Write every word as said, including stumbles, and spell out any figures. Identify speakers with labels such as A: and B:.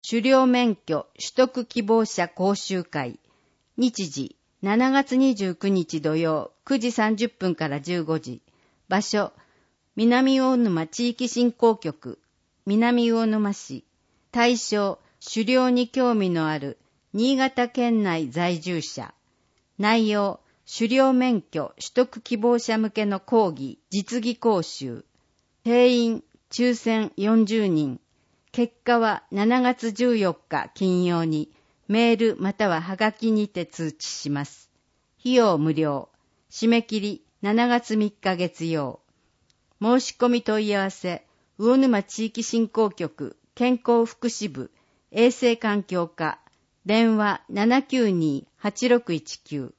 A: 狩猟免許取得希望者講習会。日時、しちがつにじゅうくにち土曜くじさんじゅっぷんからじゅうごじ。場所、南魚沼地域振興局、南魚沼市。対象、狩猟に興味のある新潟県内在住者。内容、狩猟免許取得希望者向けの講義、実技講習。定員、抽選よんじゅうにん。結果はしちがつじゅうよっか金曜にメールまたははがきにて通知します。費用無料。締め切りしちがつみっか月曜。申し込み問い合わせ、魚沼地域振興局健康福祉部衛生環境課、電話 ななきゅうに はちろくいちきゅう。